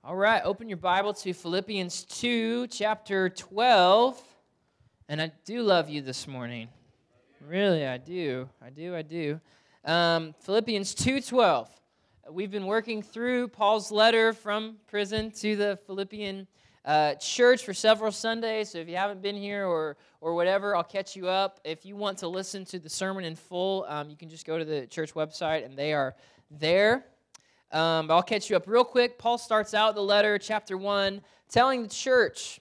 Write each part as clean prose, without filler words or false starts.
All right, open your Bible to Philippians 2, chapter 12. And I do love you this morning. Really, I do. Philippians 2:12. We've been working through Paul's letter from prison to the Philippian church for several Sundays. So if you haven't been here or whatever, I'll catch you up. If you want to listen to the sermon in full, you can just go to the church website, and they are there. But I'll catch you up real quick. Paul starts out the letter, chapter 1, telling the church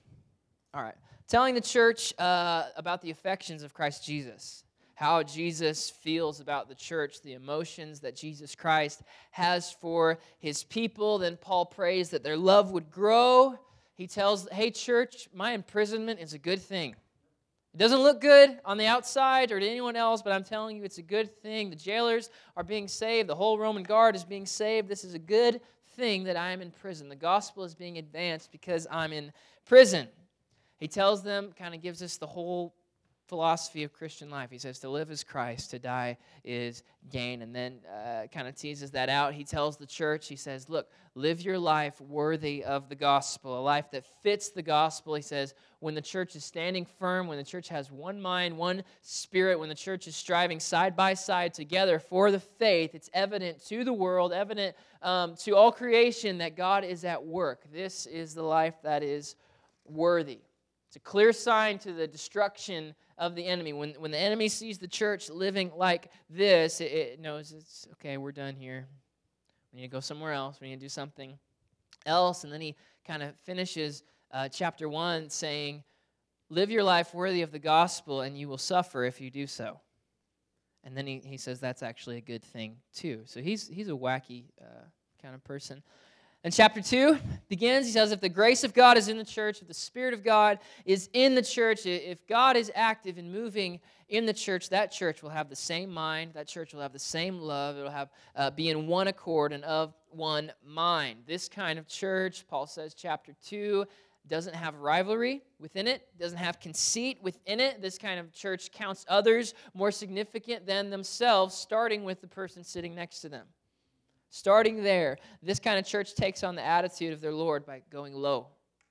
about the affections of Christ Jesus, how Jesus feels about the church, the emotions that Jesus Christ has for his people. Then Paul prays that their love would grow. He tells, hey, church, my imprisonment is a good thing. It doesn't look good on the outside or to anyone else, but I'm telling you it's a good thing. The jailers are being saved. The whole Roman guard is being saved. This is a good thing that I am in prison. The gospel is being advanced because I'm in prison. He tells them, kind of gives us the whole philosophy of Christian life. He says to live is Christ, to die is gain. And then kind of teases that out. He tells the church, he says, look, live your life worthy of the gospel, a life that fits the gospel. He says, when the church is standing firm, when the church has one mind, one spirit, when the church is striving side by side together for the faith, it's evident to the world, evident to all creation that God is at work. This is the life that is worthy. It's a clear sign to the destruction of the enemy. When the enemy sees the church living like this, it knows it's okay, we're done here. We need to go somewhere else. We need to do something else. And then he kind of finishes chapter 1 saying, live your life worthy of the gospel and you will suffer if you do so. And then he says that's actually a good thing too. So he's a wacky kind of person. And chapter 2 begins, he says, if the grace of God is in the church, if the Spirit of God is in the church, if God is active and moving in the church, that church will have the same mind, that church will have the same love, it will have be in one accord and of one mind. This kind of church, Paul says, chapter 2, doesn't have rivalry within it, doesn't have conceit within it. This kind of church counts others more significant than themselves, starting with the person sitting next to them. Starting there, this kind of church takes on the attitude of their Lord by going low,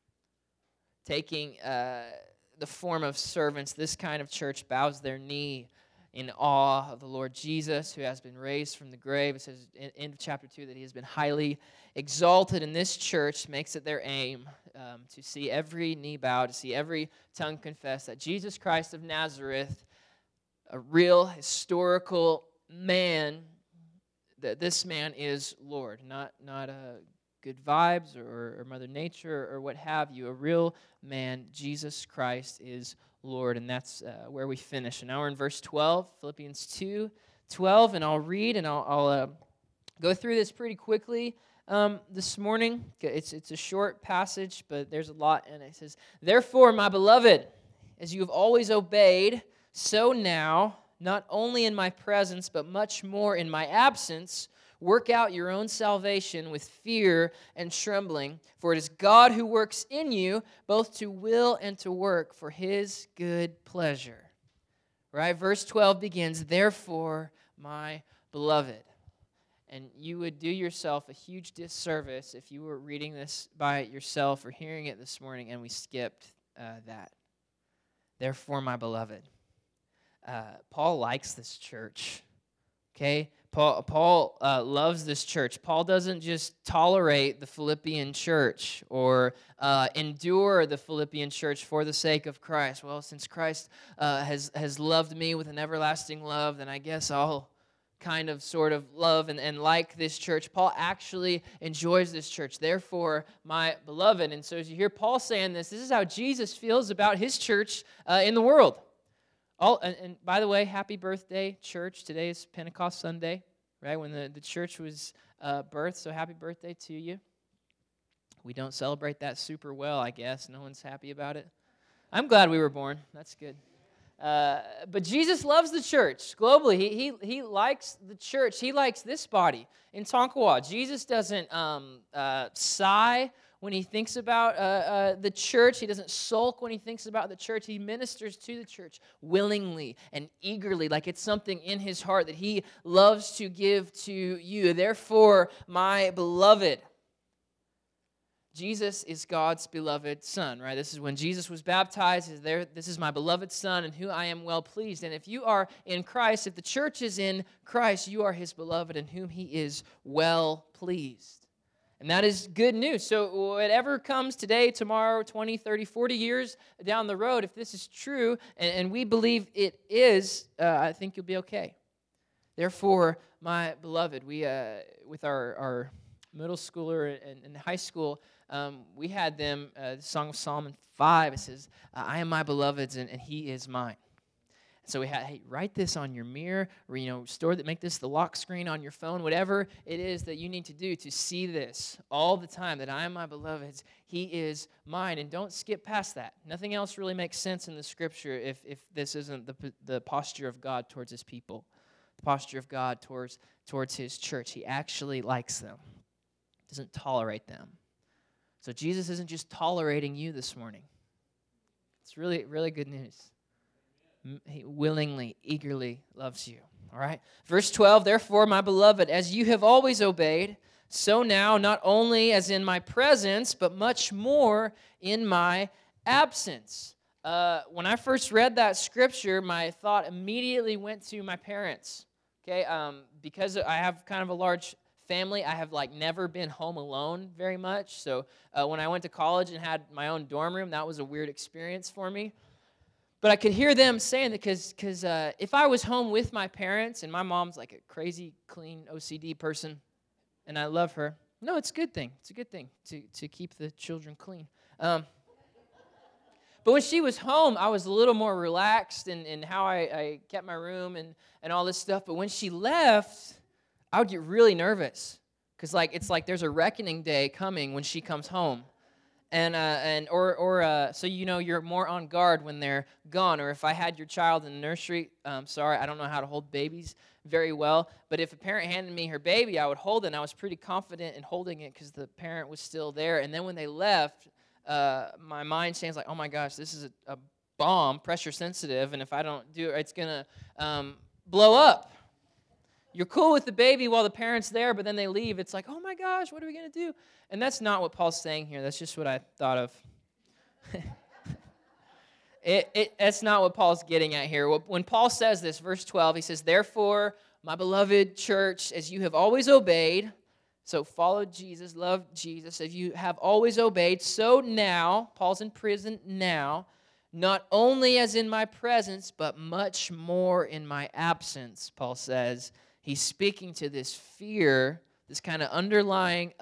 taking the form of servants. This kind of church bows their knee in awe of the Lord Jesus, who has been raised from the grave. It says in chapter 2 that he has been highly exalted, and this church makes it their aim to see every knee bow, to see every tongue confess that Jesus Christ of Nazareth, a real historical man, that this man is Lord, not good vibes or Mother Nature or what have you. A real man, Jesus Christ, is Lord, and that's where we finish. And now we're in verse 12, Philippians 2:12, and I'll read and I'll go through this pretty quickly this morning. It's a short passage, but there's a lot in it. It says, therefore, my beloved, as you have always obeyed, so now, not only in my presence, but much more in my absence, work out your own salvation with fear and trembling, for it is God who works in you, both to will and to work for his good pleasure. Right? Verse 12 begins, therefore, my beloved. And you would do yourself a huge disservice if you were reading this by yourself or hearing it this morning and we skipped that. Therefore, my beloved. Paul likes this church, okay? Paul loves this church. Paul doesn't just tolerate the Philippian church or endure the Philippian church for the sake of Christ. Well, since Christ has loved me with an everlasting love, then I guess I'll kind of sort of love and like this church. Paul actually enjoys this church. Therefore, my beloved. And so as you hear Paul saying this is how Jesus feels about his church in the world. And by the way, happy birthday, church. Today is Pentecost Sunday, right, when the church was birthed, so happy birthday to you. We don't celebrate that super well, I guess. No one's happy about it. I'm glad we were born. That's good. But Jesus loves the church globally. He likes the church. He likes this body in Tonkawa. Jesus doesn't sigh when he thinks about the church. He doesn't sulk when he thinks about the church. He ministers to the church willingly and eagerly, like it's something in his heart that he loves to give to you. Therefore, my beloved. Jesus is God's beloved Son, right? This is when Jesus was baptized. This is my beloved Son in whom I am well pleased. And if you are in Christ, if the church is in Christ, you are his beloved in whom he is well pleased. And that is good news. So whatever comes today, tomorrow, 20, 30, 40 years down the road, if this is true, and we believe it is, I think you'll be okay. Therefore, my beloved, we with our middle schooler and high school, we had them, the Song of Solomon 5, it says, I am my beloved's and he is mine. So we had, hey, write this on your mirror, or, make this the lock screen on your phone, whatever it is that you need to do to see this all the time, that I am my beloved's, he is mine. And don't skip past that. Nothing else really makes sense in the scripture if this isn't the posture of God towards his people, the posture of God towards his church. He actually likes them, doesn't tolerate them. So Jesus isn't just tolerating you this morning. It's really, really good news. He willingly, eagerly loves you. All right? Verse 12, therefore, my beloved, as you have always obeyed, so now, not only as in my presence, but much more in my absence. When I first read that scripture, my thought immediately went to my parents. Okay? Because I have kind of a large family, I have never been home alone very much. So when I went to college and had my own dorm room, that was a weird experience for me. But I could hear them saying that because if I was home with my parents, and my mom's like a crazy, clean OCD person, and I love her. No, it's a good thing. It's a good thing to keep the children clean. But when she was home, I was a little more relaxed in how I kept my room and all this stuff. But when she left, I would get really nervous because it's like there's a reckoning day coming when she comes home. So you're more on guard when they're gone. Or if I had your child in the nursery, sorry, I don't know how to hold babies very well. But if a parent handed me her baby, I would hold it. And I was pretty confident in holding it because the parent was still there. And then when they left, my mind changed oh my gosh, this is a bomb, pressure sensitive. And if I don't do it, it's going to blow up. You're cool with the baby while the parent's there, but then they leave. It's oh my gosh, what are we going to do? And that's not what Paul's saying here. That's just what I thought of. That's not what Paul's getting at here. When Paul says this, verse 12, he says, therefore, my beloved church, as you have always obeyed, so follow Jesus, love Jesus, as you have always obeyed, so now, Paul's in prison now, not only as in my presence, but much more in my absence, Paul says. He's speaking to this fear, this kind of underlying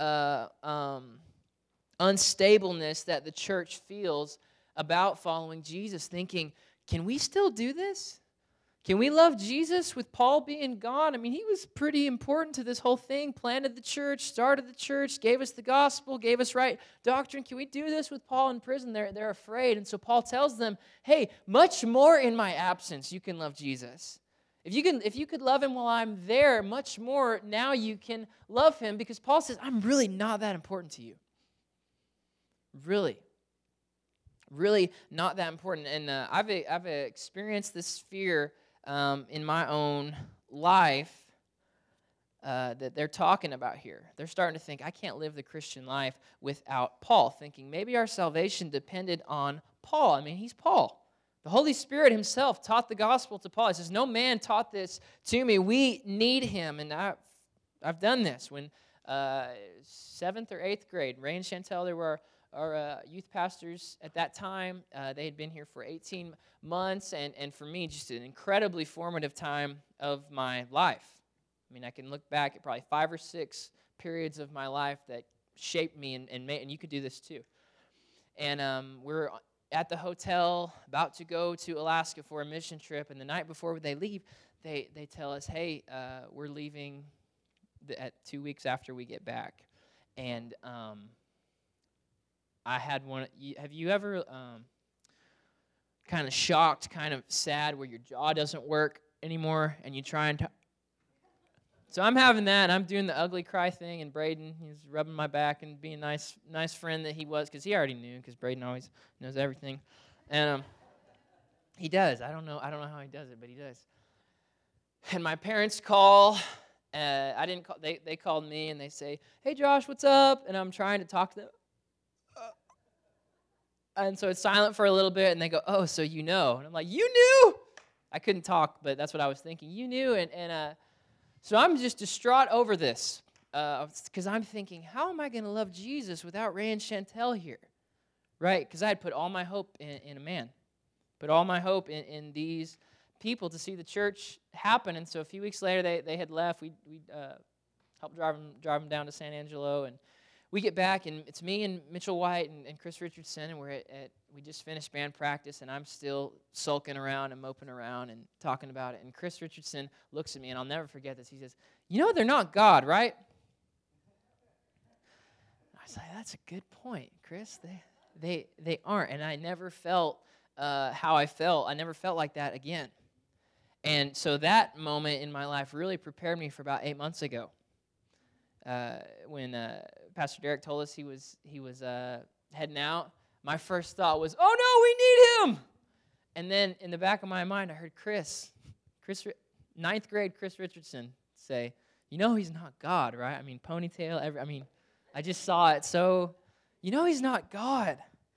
unstableness that the church feels about following Jesus, thinking, can we still do this? Can we love Jesus with Paul being gone? I mean, he was pretty important to this whole thing, planted the church, started the church, gave us the gospel, gave us right doctrine. Can we do this with Paul in prison? They're afraid. And so Paul tells them, hey, much more in my absence you can love Jesus. If you could love him while I'm there, much more now you can love him, because Paul says, I'm really not that important to you. Really not that important. And I've experienced this fear in my own life that they're talking about here. They're starting to think, I can't live the Christian life without Paul, thinking maybe our salvation depended on Paul. I mean, he's Paul. The Holy Spirit himself taught the gospel to Paul. He says, no man taught this to me. We need him. And I've done this. When 7th or 8th grade, Ray and Chantel, they were our youth pastors at that time. They had been here for 18 months. And for me, just an incredibly formative time of my life. I mean, I can look back at probably 5 or 6 periods of my life that shaped me and you could do this too. And we're at the hotel, about to go to Alaska for a mission trip, and the night before they leave, they tell us, hey, we're leaving at 2 weeks after we get back. And I had one. Have you ever kind of shocked, kind of sad, where your jaw doesn't work anymore, and you try and So I'm having that, and I'm doing the ugly cry thing, and Braden, he's rubbing my back and being a nice friend that he was, because he already knew, because Braden always knows everything. And he does. I don't know how he does it, but he does. And my parents call. I didn't call. They called me, and they say, hey, Josh, what's up? And I'm trying to talk to them. And so it's silent for a little bit, and they go, oh, so you know. And I'm like, you knew? I couldn't talk, but that's what I was thinking. You knew, so I'm just distraught over this because I'm thinking, how am I going to love Jesus without Ray and Chantel here? Right? Because I had put all my hope in a man, put all my hope in these people to see the church happen. And so a few weeks later, they had left. We helped drive them down to San Angelo, and we get back, and it's me and Mitchell White and Chris Richardson, and we just finished band practice, and I'm still sulking around and moping around and talking about it. And Chris Richardson looks at me, and I'll never forget this. He says, you know they're not God, right? I was like, that's a good point, Chris. They aren't. And I never felt how I felt. I never felt like that again. And so that moment in my life really prepared me for about 8 months ago. When Pastor Derek told us he was heading out, my first thought was, oh no, we need him. And then in the back of my mind, I heard Chris, ninth grade Chris Richardson say, you know he's not God, right? I mean, ponytail, I just saw it. So, you know he's not God.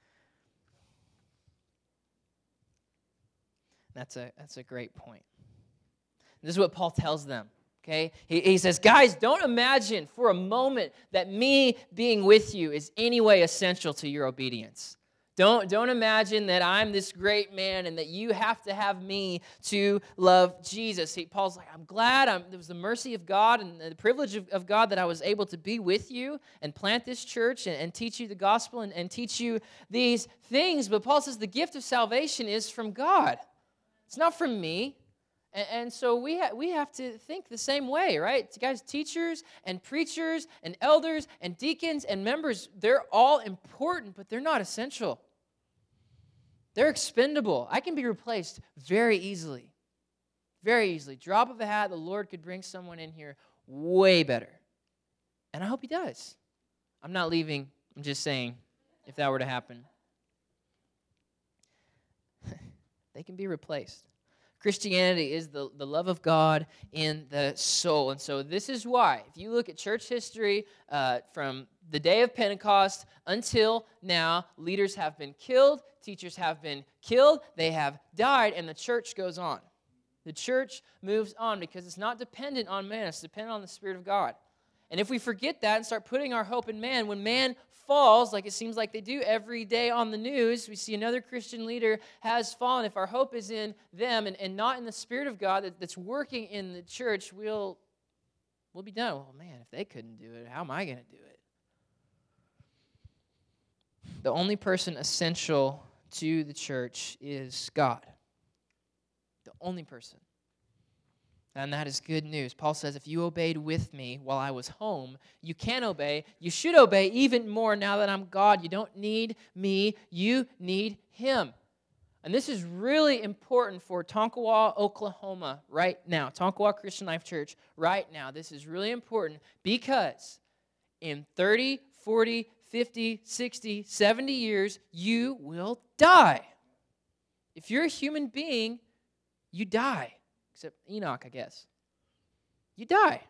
That's a great point. This is what Paul tells them. Okay, he says, guys, don't imagine for a moment that me being with you is any way essential to your obedience. Don't imagine that I'm this great man and that you have to have me to love Jesus. Paul's like, I'm glad. It was the mercy of God and the privilege of God that I was able to be with you and plant this church and teach you the gospel and teach you these things. But Paul says the gift of salvation is from God. It's not from me. And so we have to think the same way, right? Guys, teachers and preachers and elders and deacons and members, they're all important, but they're not essential. They're expendable. I can be replaced very easily. Very easily. Drop of a hat, the Lord could bring someone in here way better. And I hope he does. I'm not leaving. I'm just saying, if that were to happen. They can be replaced. Christianity is the love of God in the soul. And so this is why, if you look at church history from the day of Pentecost until now, leaders have been killed, teachers have been killed, they have died, and the church goes on. The church moves on because it's not dependent on man, it's dependent on the Spirit of God. And if we forget that and start putting our hope in man, when man falls, like it seems like they do every day on the news, we see another Christian leader has fallen. If our hope is in them and not in the Spirit of God that's working in the church, we'll be done. Well, man, if they couldn't do it, how am I going to do it? The only person essential to the church is God. The only person. And that is good news. Paul says, if you obeyed with me while I was home, you can obey. You should obey even more now that I'm God. You don't need me. You need him. And this is really important for Tonkawa, Oklahoma right now. Tonkawa Christian Life Church right now. This is really important because in 30, 40, 50, 60, 70 years, you will die. If you're a human being, you die. Except Enoch, I guess. You die.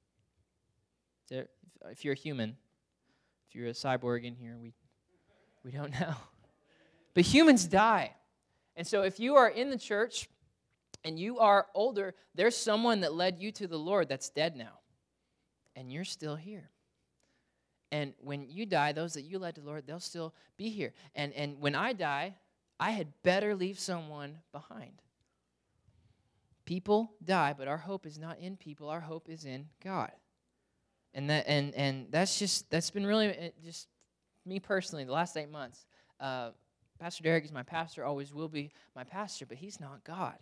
If you're a human, if you're a cyborg in here, we don't know. But humans die. And so if you are in the church and you are older, there's someone that led you to the Lord that's dead now. And you're still here. And when you die, those that you led to the Lord, they'll still be here. And when I die, I had better leave someone behind. People die, but our hope is not in people. Our hope is in God. And that's been really just me personally the last 8 months. Pastor Derek is my pastor, always will be my pastor, but he's not God.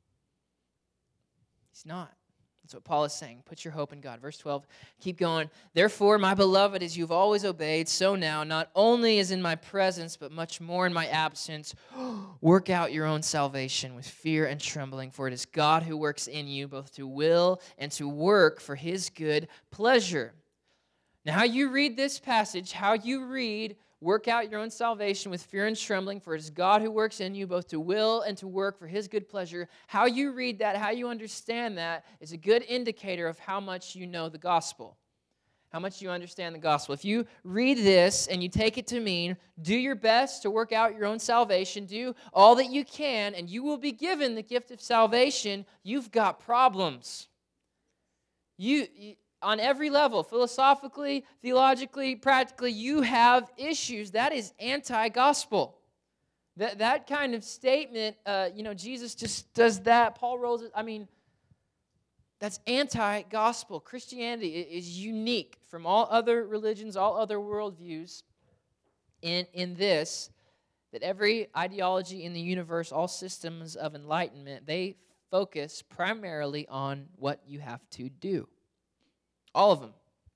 He's not. That's what Paul is saying. Put your hope in God. Verse 12, keep going. Therefore, my beloved, as you've always obeyed, so now, not only as in my presence, but much more in my absence, work out your own salvation with fear and trembling, for it is God who works in you, both to will and to work for his good pleasure. Now, how you read this passage, how you read, work out your own salvation with fear and trembling, for it is God who works in you, both to will and to work for his good pleasure. How you read that, how you understand that, is a good indicator of how much you know the gospel. How much you understand the gospel. If you read this and you take it to mean, do your best to work out your own salvation, do all that you can, and you will be given the gift of salvation, you've got problems. You on every level, philosophically, theologically, practically, you have issues. That is anti-gospel. That kind of statement, Jesus just does that. Paul rolls it. That's anti-gospel. Christianity is unique from all other religions, all other worldviews in this, that every ideology in the universe, all systems of enlightenment, they focus primarily on what you have to do. All of them.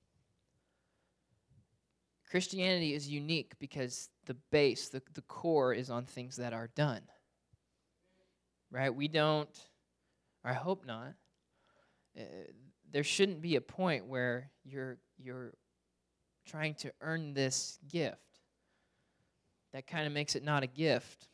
Christianity is unique because the base, the core is on things that are done. Right? We don't, or I hope not, there shouldn't be a point where you're trying to earn this gift. That kind of makes it not a gift.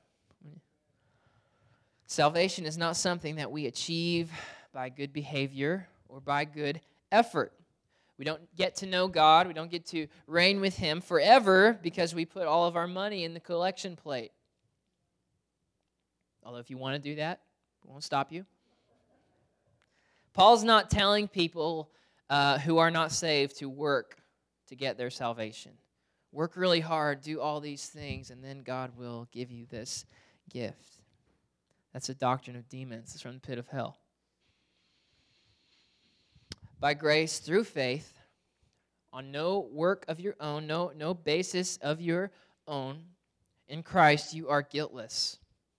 Salvation is not something that we achieve by good behavior or by good effort. We don't get to know God. We don't get to reign with Him forever because we put all of our money in the collection plate. Although if you want to do that, it won't stop you. Paul's not telling people who are not saved to work to get their salvation. Work really hard, do all these things, and then God will give you this gift. That's a doctrine of demons. It's from the pit of hell. By grace, through faith, on no work of your own, no basis of your own, in Christ you are guiltless.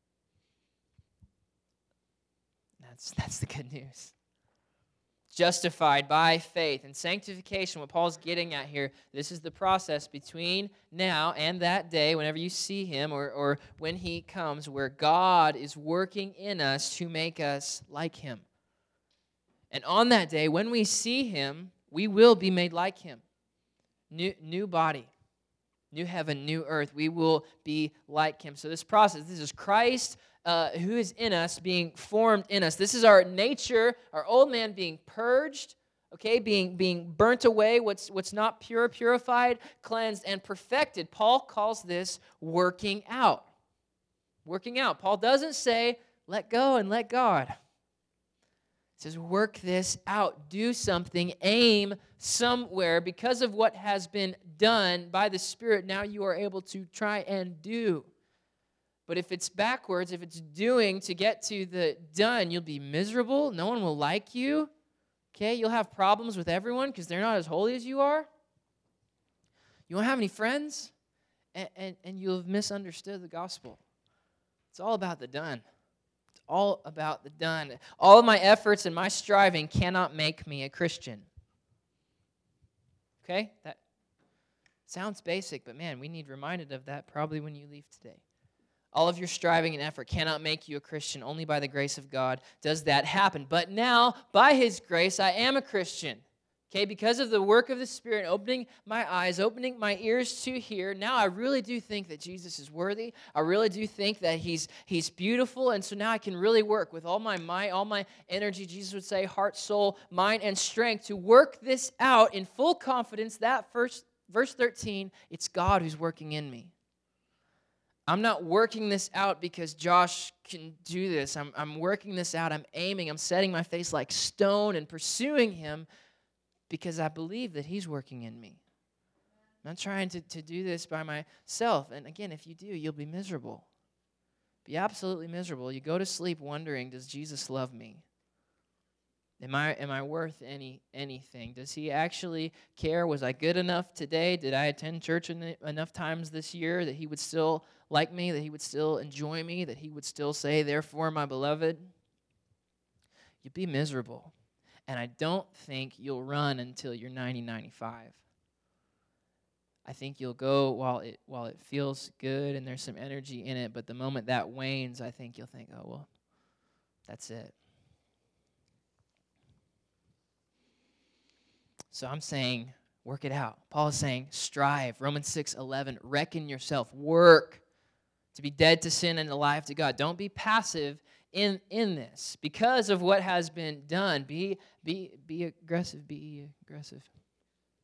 That's the good news. Justified by faith. And sanctification, what Paul's getting at here, this is the process between now and that day, whenever you see Him or when He comes, where God is working in us to make us like Him. And on that day, when we see Him, we will be made like Him. New body, new heaven, new earth. We will be like Him. So this process, this is Christ who is in us, being formed in us. This is our nature, our old man being purged, okay, being burnt away, what's not pure, purified, cleansed, and perfected. Paul calls this working out. Working out. Paul doesn't say, let go and let God. He says, work this out. Do something. Aim somewhere. Because of what has been done by the Spirit, now you are able to try and do. But if it's backwards, if it's doing to get to the done, you'll be miserable. No one will like you. Okay, you'll have problems with everyone because they're not as holy as you are. You won't have any friends, and you'll have misunderstood the gospel. It's all about the done. It's all about the done. All of my efforts and my striving cannot make me a Christian. Okay? That sounds basic, but man, we need reminded of that probably when you leave today. All of your striving and effort cannot make you a Christian. Only by the grace of God does that happen. But now, by His grace, I am a Christian. Okay, because of the work of the Spirit, opening my eyes, opening my ears to hear, now I really do think that Jesus is worthy. I really do think that He's beautiful, and so now I can really work with all my might, all my energy, Jesus would say, heart, soul, mind, and strength, to work this out in full confidence that verse 13, it's God who's working in me. I'm not working this out because Josh can do this. I'm working this out. I'm aiming. I'm setting my face like stone and pursuing Him because I believe that He's working in me. I'm not trying to do this by myself. And again, if you do, you'll be miserable. Be absolutely miserable. You go to sleep wondering, does Jesus love me? Am I worth anything? Does He actually care? Was I good enough today? Did I attend church enough times this year that He would still like me, that He would still enjoy me, that He would still say, therefore, my beloved? You'd be miserable. And I don't think you'll run until you're 95. I think you'll go while it feels good and there's some energy in it, but the moment that wanes, I think you'll think, oh, well, that's it. So I'm saying, work it out. Paul is saying, strive. Romans 6:11, reckon yourself. Work to be dead to sin and alive to God. Don't be passive in this. Because of what has been done, be aggressive. Be aggressive.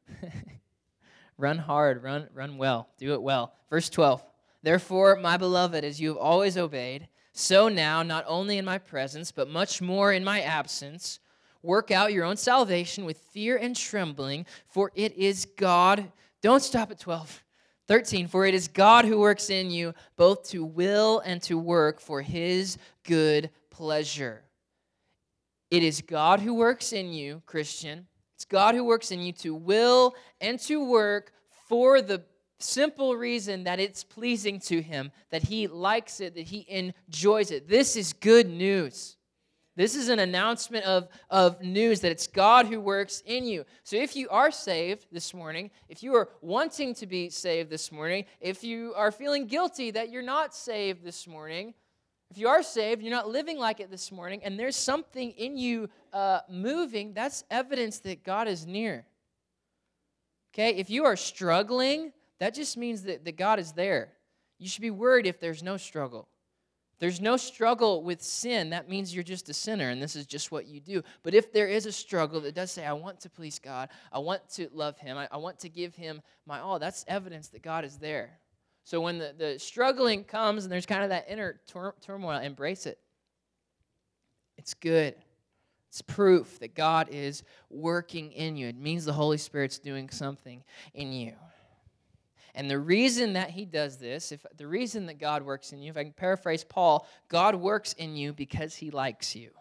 Run hard, run well, do it well. Verse 12, therefore, my beloved, as you have always obeyed, so now, not only in my presence, but much more in my absence, work out your own salvation with fear and trembling, for it is God. Don't stop at 12. 13, for it is God who works in you, both to will and to work for his good pleasure. It is God who works in you, Christian. It's God who works in you to will and to work for the simple reason that it's pleasing to him, that he likes it, that he enjoys it. This is good news. This is an announcement of news that it's God who works in you. So if you are saved this morning, if you are wanting to be saved this morning, if you are feeling guilty that you're not saved this morning, if you are saved, you're not living like it this morning, and there's something in you moving, that's evidence that God is near. Okay, if you are struggling, that just means that God is there. You should be worried if there's no struggle. If there's no struggle with sin, that means you're just a sinner, and this is just what you do. But if there is a struggle that does say, I want to please God, I want to love him, I want to give him my all, that's evidence that God is there. So when the struggling comes and there's kind of that inner turmoil, embrace it. It's good. It's proof that God is working in you. It means the Holy Spirit's doing something in you. And the reason that he does this, the reason that God works in you, if I can paraphrase Paul, God works in you because he likes you.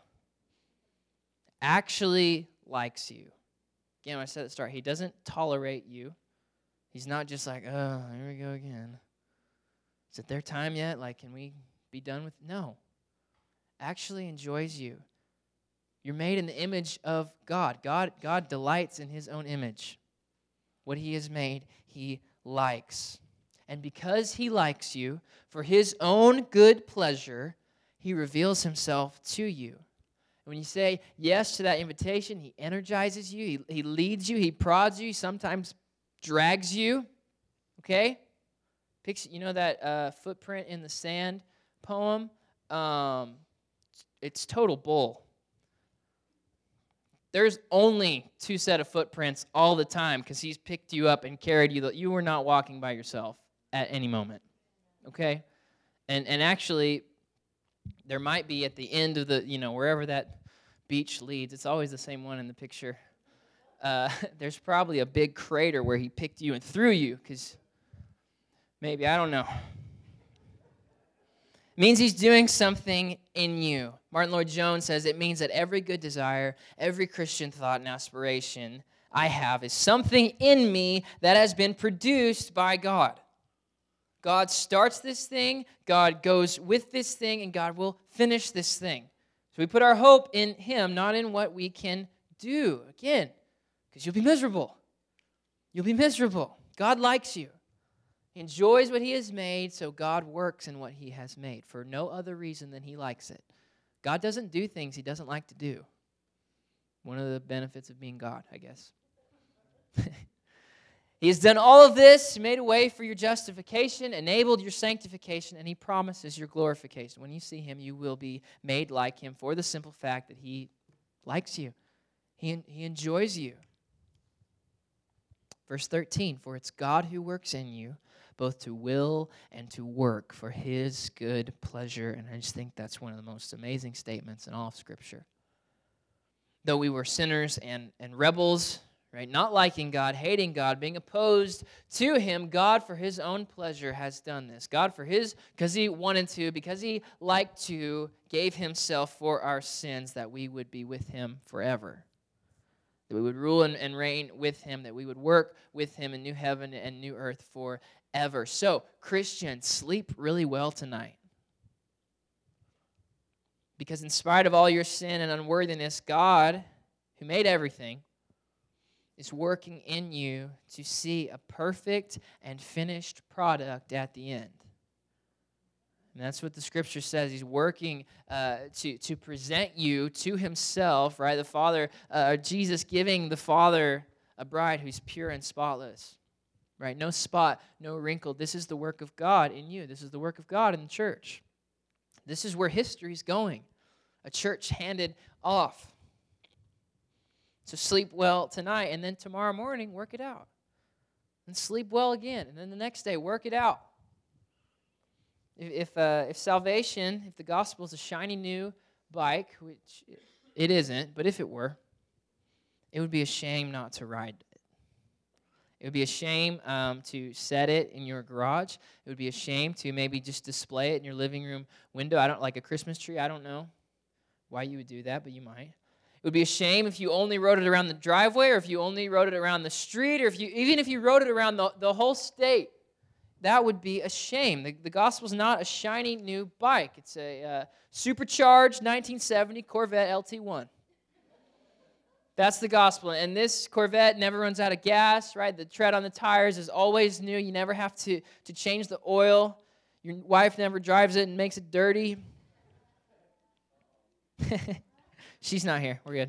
Actually likes you. Again, when I said at the start, he doesn't tolerate you. He's not just like, oh, here we go again. Is it their time yet? Like, can we be done with? No. Actually enjoys you. You're made in the image of God. God delights in his own image. What he has made, he likes. And because he likes you, for his own good pleasure, he reveals himself to you. When you say yes to that invitation, he energizes you, he leads you, he prods you, sometimes drags you. Okay? You know that footprint in the sand poem? It's total bull. There's only two set of footprints all the time because he's picked you up and carried you. You were not walking by yourself at any moment, okay? And actually, there might be at the end of the, wherever that beach leads, it's always the same one in the picture. There's probably a big crater where he picked you and threw you because maybe, I don't know. It means he's doing something in you. Martin Lloyd-Jones says it means that every good desire, every Christian thought and aspiration I have is something in me that has been produced by God. God starts this thing, God goes with this thing, and God will finish this thing. So we put our hope in him, not in what we can do. Again, because you'll be miserable. You'll be miserable. God likes you. He enjoys what he has made, so God works in what he has made for no other reason than he likes it. God doesn't do things he doesn't like to do. One of the benefits of being God, I guess. He has done all of this, made a way for your justification, enabled your sanctification, and he promises your glorification. When you see him, you will be made like him for the simple fact that he likes you. He enjoys you. Verse 13, for it's God who works in you, both to will and to work for his good pleasure. And I just think that's one of the most amazing statements in all of Scripture. Though we were sinners and rebels, right, not liking God, hating God, being opposed to him, God for his own pleasure has done this. God because he wanted to, because he liked to, gave himself for our sins that we would be with him forever. That we would rule and reign with him, that we would work with him in new heaven and new earth forever. So, Christians, sleep really well tonight. Because in spite of all your sin and unworthiness, God, who made everything, is working in you to see a perfect and finished product at the end. And that's what the Scripture says. He's working to present you to himself, right? The Father, Jesus giving the Father a bride who's pure and spotless, right? No spot, no wrinkle. This is the work of God in you. This is the work of God in the church. This is where history's going. A church handed off. So sleep well tonight, and then tomorrow morning, work it out. And sleep well again, and then the next day, work it out. If salvation, if the gospel is a shiny new bike, which it isn't, but if it were, it would be a shame not to ride it. It would be a shame to set it in your garage. It would be a shame to maybe just display it in your living room window. I don't like a Christmas tree. I don't know why you would do that, but you might. It would be a shame if you only rode it around the driveway, or if you only rode it around the street, or even if you rode it around the whole state. That would be a shame. The gospel's not a shiny new bike. It's a supercharged 1970 Corvette LT1. That's the gospel. And this Corvette never runs out of gas, right? The tread on the tires is always new. You never have to change the oil. Your wife never drives it and makes it dirty. She's not here. We're good.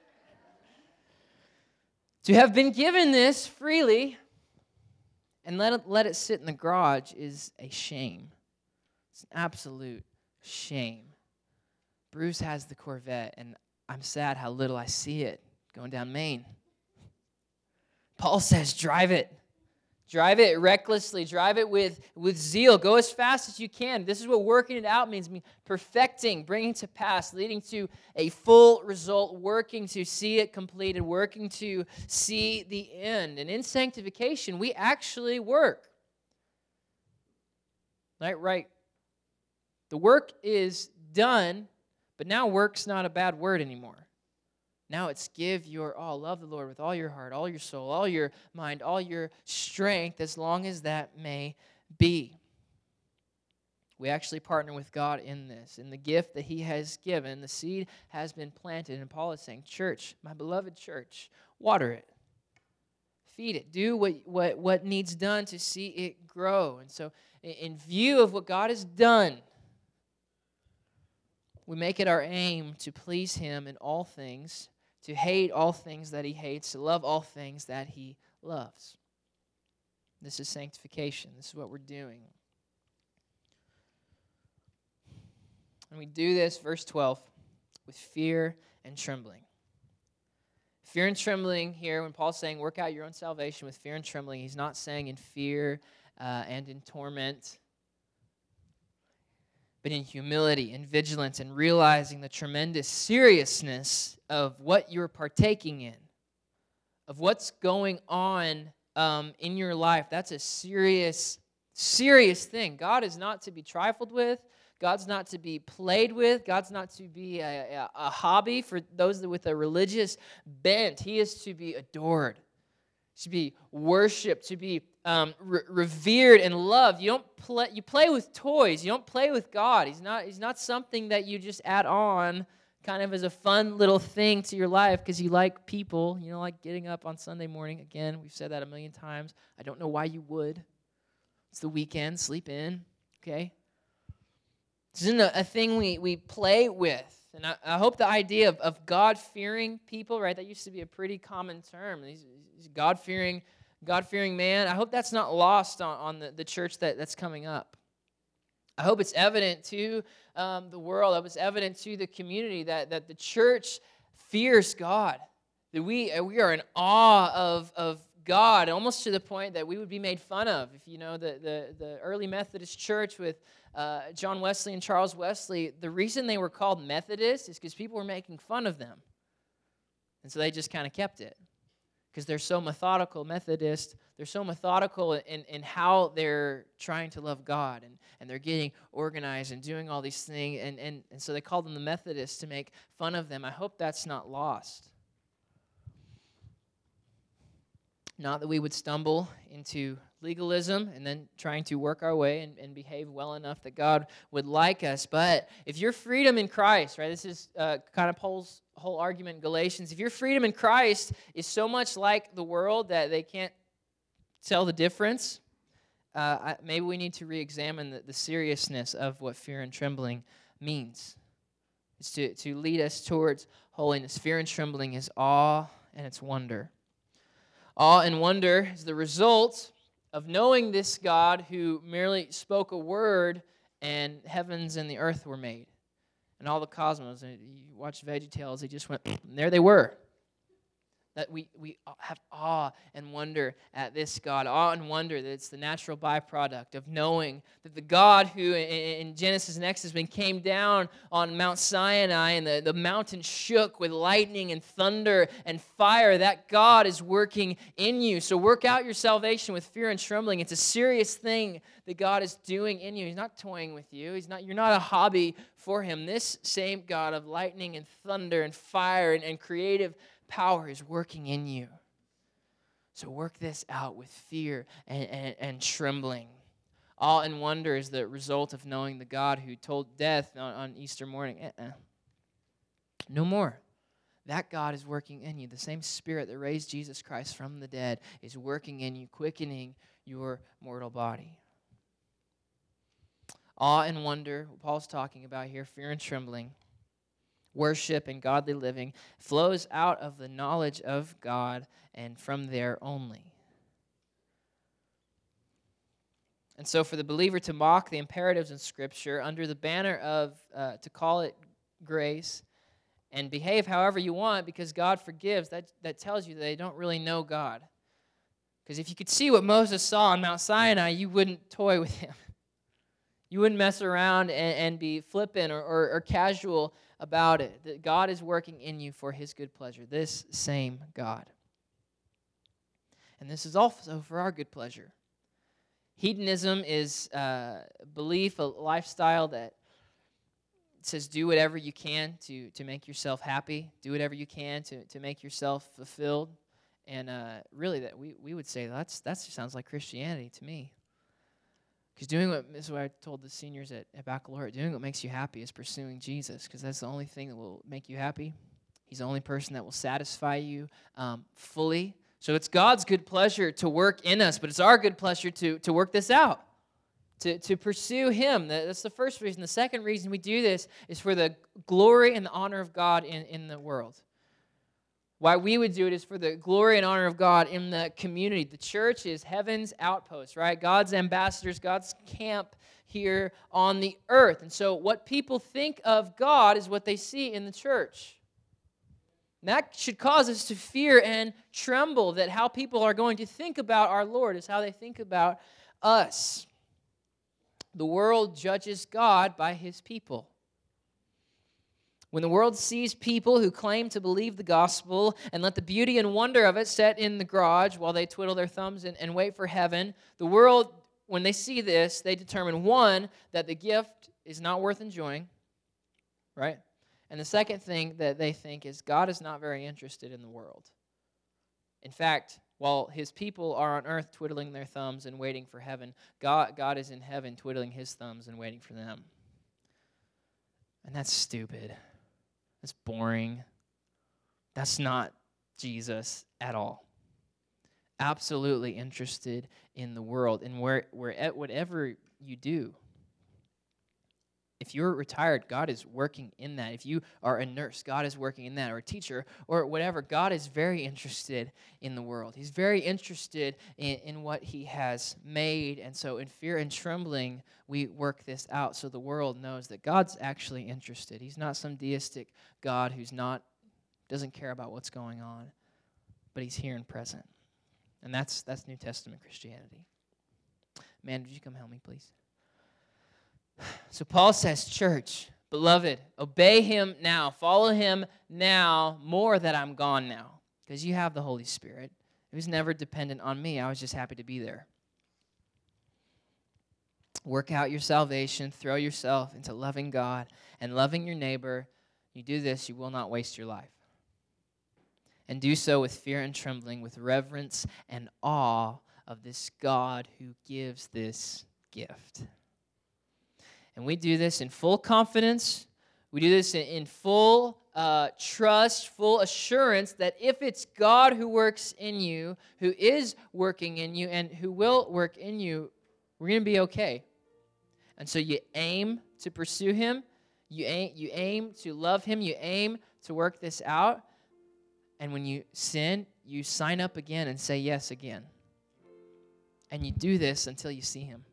To have been given this freely and let it sit in the garage is a shame. It's an absolute shame. Bruce has the Corvette, and I'm sad how little I see it going down Main. Paul says, drive it. Drive it recklessly. Drive it with zeal. Go as fast as you can. This is what working it out means. Perfecting, bringing to pass, leading to a full result, working to see it completed, working to see the end. And in sanctification, we actually work. Right? The work is done, but now work's not a bad word anymore. Now it's give your all. Love the Lord with all your heart, all your soul, all your mind, all your strength, as long as that may be. We actually partner with God in this. In the gift that He has given, the seed has been planted. And Paul is saying, church, my beloved church, water it. Feed it. Do what needs done to see it grow. And so in view of what God has done, we make it our aim to please Him in all things, to hate all things that He hates, to love all things that He loves. This is sanctification. This is what we're doing. And we do this, verse 12, with fear and trembling. Fear and trembling here, when Paul's saying work out your own salvation with fear and trembling, he's not saying in fear and in torment, but in humility and vigilance and realizing the tremendous seriousness of what you're partaking in, of what's going on in your life. That's a serious thing. God is not to be trifled with. God's not to be played with. God's not to be a hobby for those with a religious bent. He is to be adored, to be worshipped, to be revered and loved. You play with toys. You don't play with God. He's not something that you just add on kind of as a fun little thing to your life because you like people. You know, like getting up on Sunday morning. Again, we've said that a million times. I don't know why you would. It's the weekend. Sleep in. Okay? This isn't a thing we play with. And I hope the idea of God-fearing people, right, that used to be a pretty common term. He's God-fearing man. I hope that's not lost on the church that's coming up. I hope it's evident to the world, I hope it's evident to the community that the church fears God, that we are in awe of God, almost to the point that we would be made fun of. If you know the early Methodist church with John Wesley and Charles Wesley, the reason they were called Methodists is because people were making fun of them. And so they just kind of kept it. Because they're so methodical, Methodist, they're so methodical in how they're trying to love God, and they're getting organized and doing all these things, and so they call them the Methodists to make fun of them. I hope that's not lost. Not that we would stumble into legalism and then trying to work our way and behave well enough that God would like us. But if your freedom in Christ, right, this is kind of Paul's whole argument in Galatians, if your freedom in Christ is so much like the world that they can't tell the difference, maybe we need to re-examine the seriousness of what fear and trembling means. It's to lead us towards holiness. Fear and trembling is awe and it's wonder. Awe and wonder is the result of knowing this God who merely spoke a word and heavens and the earth were made. And all the cosmos, and you watch VeggieTales, they just went, and there they were. That we have awe and wonder at this God. Awe and wonder that it's the natural byproduct of knowing that the God who in Genesis and Exodus, when came down on Mount Sinai and the mountain shook with lightning and thunder and fire, that God is working in you. So work out your salvation with fear and trembling. It's a serious thing that God is doing in you. He's not toying with you. You're not a hobby for him. This same God of lightning and thunder and fire and creative power is working in you. So work this out with fear and trembling. Awe and wonder is the result of knowing the God who told death on Easter morning, no more. That God is working in you. The same Spirit that raised Jesus Christ from the dead is working in you, quickening your mortal body. Awe and wonder, what Paul's talking about here, fear and trembling, worship and godly living flows out of the knowledge of God and from there only. And so for the believer to mock the imperatives in Scripture under the banner of, to call it grace, and behave however you want because God forgives, that tells you that they don't really know God. Because if you could see what Moses saw on Mount Sinai, you wouldn't toy with him. You wouldn't mess around and be flippant or casual about it. That God is working in you for his good pleasure, this same God. And this is also for our good pleasure. Hedonism is a belief, a lifestyle that says do whatever you can to make yourself happy. Do whatever you can to make yourself fulfilled. And really, that we would say that sounds like Christianity to me. Because this is what I told the seniors at Baccalaureate, doing what makes you happy is pursuing Jesus, because that's the only thing that will make you happy. He's the only person that will satisfy you fully. So it's God's good pleasure to work in us, but it's our good pleasure to work this out, to pursue him. That's the first reason. The second reason we do this is for the glory and the honor of God in the world. Why we would do it is for the glory and honor of God in the community. The church is heaven's outpost, right? God's ambassadors, God's camp here on the earth. And so what people think of God is what they see in the church. And that should cause us to fear and tremble that how people are going to think about our Lord is how they think about us. The world judges God by his people. When the world sees people who claim to believe the gospel and let the beauty and wonder of it set in the garage while they twiddle their thumbs and wait for heaven, the world, when they see this, they determine, one, that the gift is not worth enjoying, right? And the second thing that they think is God is not very interested in the world. In fact, while his people are on earth twiddling their thumbs and waiting for heaven, God is in heaven twiddling his thumbs and waiting for them. And that's stupid. That's boring. That's not Jesus at all. Absolutely interested in the world and whatever you do. If you're retired, God is working in that. If you are a nurse, God is working in that, or a teacher, or whatever. God is very interested in the world. He's very interested in what he has made. And so in fear and trembling, we work this out so the world knows that God's actually interested. He's not some deistic God who's doesn't care about what's going on, but he's here and present. And that's New Testament Christianity. Man, would you come help me, please? So Paul says, church, beloved, obey him now. Follow him now more that I'm gone now. Because you have the Holy Spirit. It was never dependent on me. I was just happy to be there. Work out your salvation. Throw yourself into loving God and loving your neighbor. You do this, you will not waste your life. And do so with fear and trembling, with reverence and awe of this God who gives this gift. And we do this in full confidence. We do this in full trust, full assurance that if it's God who works in you, who is working in you, and who will work in you, we're going to be okay. And so you aim to pursue him. You aim to love him. You aim to work this out. And when you sin, you sign up again and say yes again. And you do this until you see him.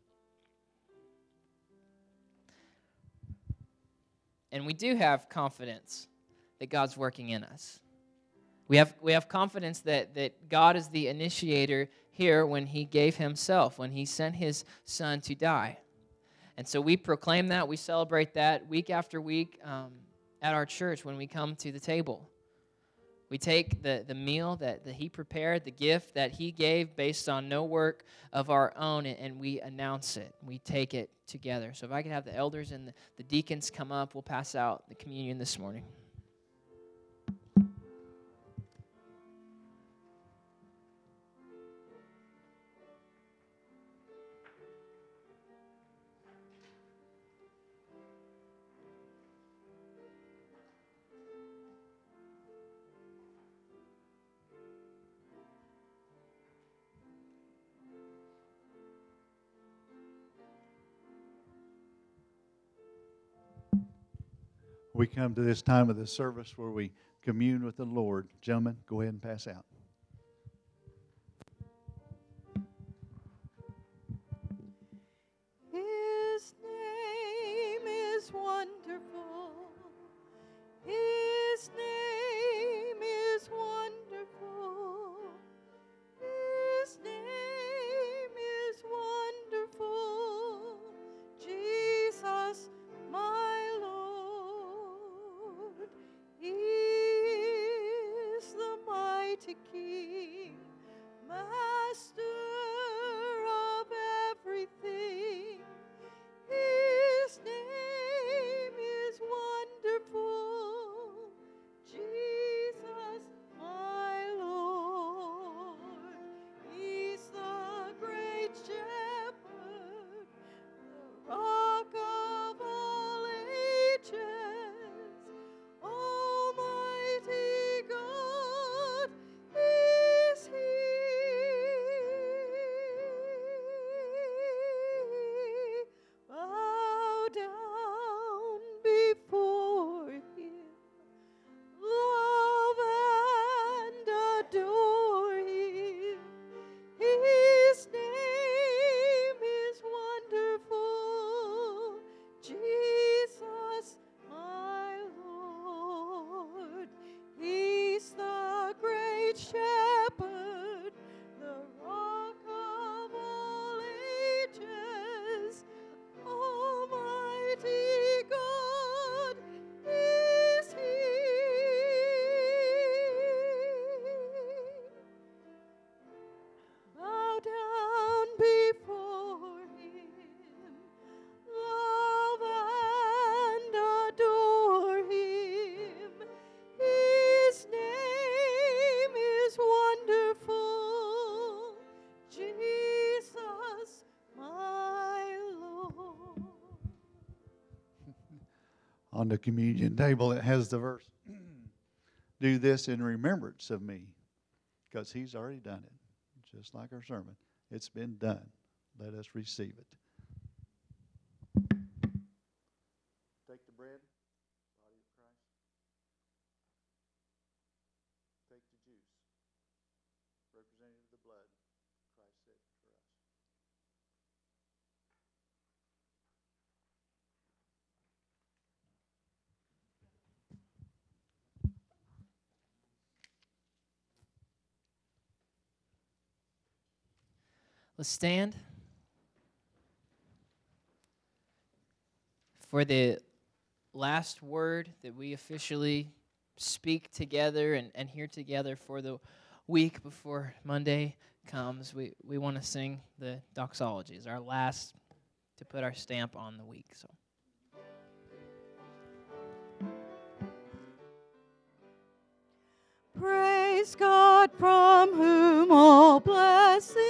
And we do have confidence that God's working in us. We have confidence that God is the initiator here when he gave himself, when he sent his son to die. And so we proclaim that, we celebrate that week after week at our church when we come to the table. We take the meal that he prepared, the gift that he gave based on no work of our own, and we announce it. We take it together. So if I could have the elders and the deacons come up, we'll pass out the communion this morning. We come to this time of the service where we commune with the Lord. Gentlemen, go ahead and pass out. His name is wonderful. His name is wonderful. His name is wonderful. Jesus, my Lord. He is the mighty King, Master of everything. His name is wonderful, Jesus, my Lord. He's the great shepherd, the rock of all ages, Almighty God is He. Bow down before Him, love and adore Him. His name is wonderful, Jesus, my Lord. He's the great shepherd, the rock of all ages, Almighty God is He. Bow down before Him, love and adore Him. His name is wonderful, Jesus, my Lord. On the communion table, it has the verse, do this in remembrance of me, because He's already done it. Just like our sermon. It's been done. Let us receive it. Take the bread, body of Christ. Take the juice, representative of the blood Christ shed for us. Let's stand for the last word that we officially speak together and hear together for the week before Monday comes. We want to sing the doxology. It's our last to put our stamp on the week. So. Praise God from whom all blessings